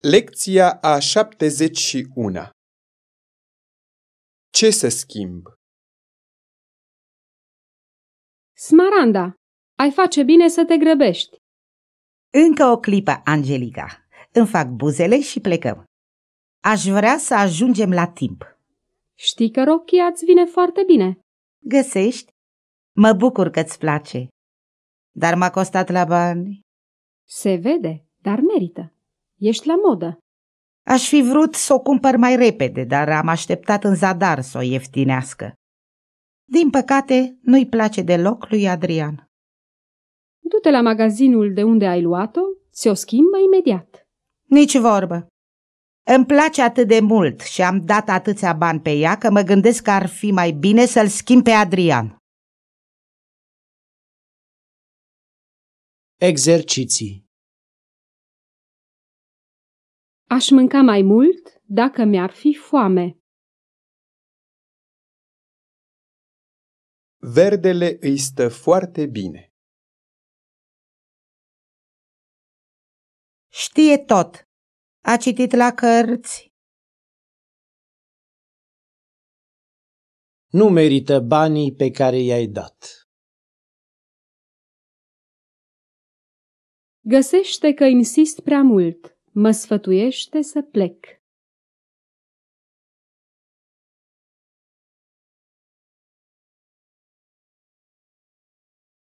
Lecția a 71. Ce să schimb? Smaranda, ai face bine să te grăbești. Încă o clipă, Angelica. Îmi fac buzele și plecăm. Aș vrea să ajungem la timp. Știi că rochia îți vine foarte bine. Găsești? Mă bucur că-ți place. Dar m-a costat la bani. Se vede, dar merită. Ești la modă. Aș fi vrut să o cumpăr mai repede, dar am așteptat în zadar să o ieftinească. Din păcate, nu-i place deloc lui Adrian. Du-te la magazinul de unde ai luat-o, ți-o schimbă imediat. Nici vorbă. Îmi place atât de mult și am dat atâția bani pe ea că mă gândesc că ar fi mai bine să-l schimb pe Adrian. Exerciții. Aș mânca mai mult dacă mi-ar fi foame. Verdele îi stă foarte bine. Știe tot. A citit la cărți. Nu merită banii pe care i-ai dat. Găsește că insist prea mult. Mă sfătuiește să plec.